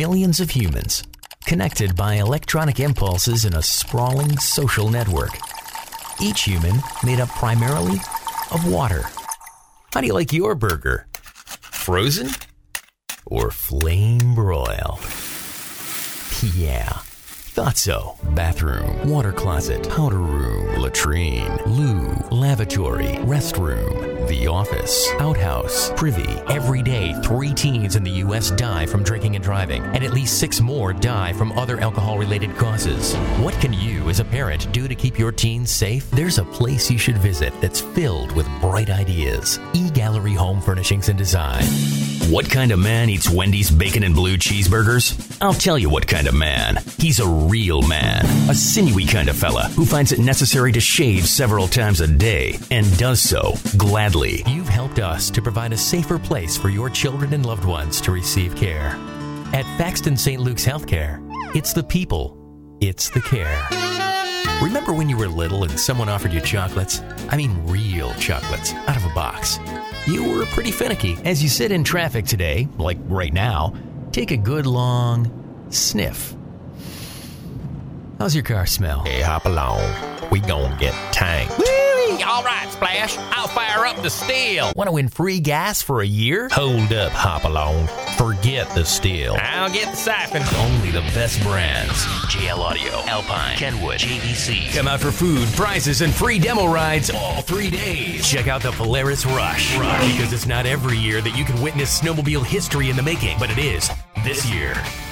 millions of humans, connected by electronic impulses in a sprawling social network. Each human made up primarily of water. How do you like your burger? Frozen or flame broiled? Yeah, thought so. Bathroom, water closet, powder room, latrine, loo, lavatory, restroom, the office, outhouse, privy. Every day, 3 teens in the U.S. die from drinking and driving, and at least 6 more die from other alcohol-related causes. What can you, as a parent, do to keep your teens safe? There's a place you should visit that's filled with bright ideas. eGallery Home Furnishings and Design. What kind of man eats Wendy's bacon and blue cheeseburgers? I'll tell you what kind of man. He's a real man. A sinewy kind of fella who finds it necessary to shave several times a day and does so gladly. You've helped us to provide a safer place for your children and loved ones to receive care. At Faxton St. Luke's Healthcare, it's the people, it's the care. Remember when you were little and someone offered you chocolates? I mean real chocolates, out of a box. You were pretty finicky. As you sit in traffic today, like right now, take a good long sniff. How's your car smell? Hey, hop along. We gon' get tanked. Whee! All right, Splash. I'll fire up the steel. Want to win free gas for a year? Hold up, hop along. Forget the steel. I'll get the siphon. Only the best brands. JL Audio, Alpine, Kenwood, JVC. Come out for food, prizes, and free demo rides all 3 days. Check out the Polaris Rush. Because it's not every year that you can witness snowmobile history in the making, but it is this year.